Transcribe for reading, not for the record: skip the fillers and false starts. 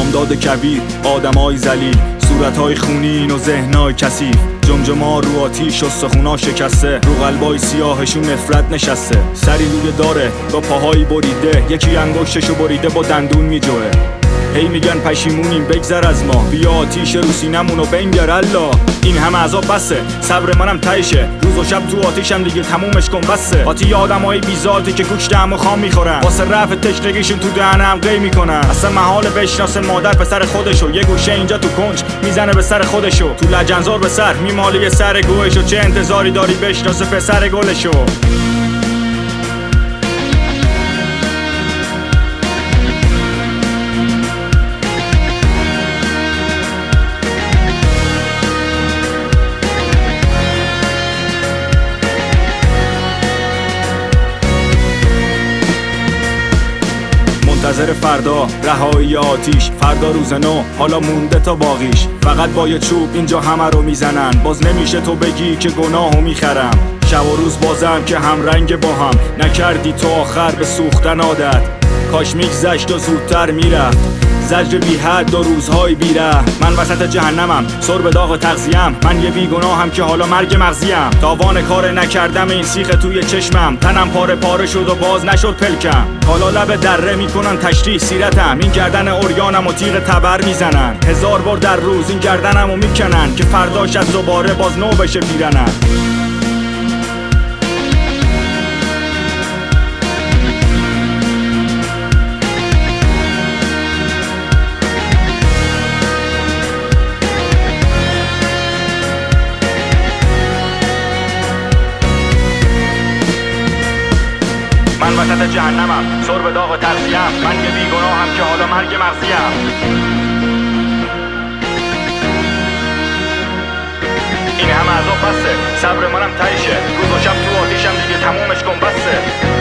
بامداد کبیر، آدمای ذلیل، صورتهای خونین و ذهنای کثیف، جمجما رو آتیش، استخونا شکسته، رو قلبای سیاهشون نفرت نشسته. سری روی داره با پاهایی بریده، یکی انگشتشو بریده با دندون میجوه. هی میگن پشیمونیم بگذر از ما، بیا آتیش رو سینمونو بنگر الله. این همه عذاب بسه، صبر منم تهشه، روز و شب تو آتیشم دیگه تمومش کن بسه. قاطی آدمای بی‌ذاتی که گوشت همو خام میخورن، واسه رفع تشنگیشون تو دهنم قی میکنن. اصلا محال بشناسه مادر پسر خودشو، یه گوشه اینجا تو کنج میزنه به سر خودشو، تو لجنزار به سر میماله سر گوهشو. چه انتظاری داری بشناسه پسر گلشو؟ منتظر فردا رهایی آتیش، فردا روز نو حالا مونده تا باقیش. فقط با یه چوب اینجا همه رو میزنن، باز نمیشه تو بگی که گناهو میخرم. شب و روز بازم که هم رنگ با هم، نکردی تو آخر به سوختن عادت. کاش میگذشت و زودتر میرفت، زجر بی حد و روزهای بیره. من وسط جهنمم، سر به داغ تغذیم، من یه بیگناهم که حالا مرگ مغزیم. تاوان کار نکردم این سیخ توی چشمم، تنم پاره پاره شد و باز نشد پلکم. حالا لب دره میکنن تشریح سیرتم، این گردن اوریانم و تیغ تبر میزنن. 1000 بار در روز این گردنمو میکنن، که فرداش از دوباره باز نو بشه پیرنم. من وسط جهنمم، سر به داغ تغذیم، من یه بیگناهم که حالا مرگ مغزیم. این همه عذاب بسه، صبر منم تهشه، روز و شب تو آتیشم دیگه تمومش کن بسه.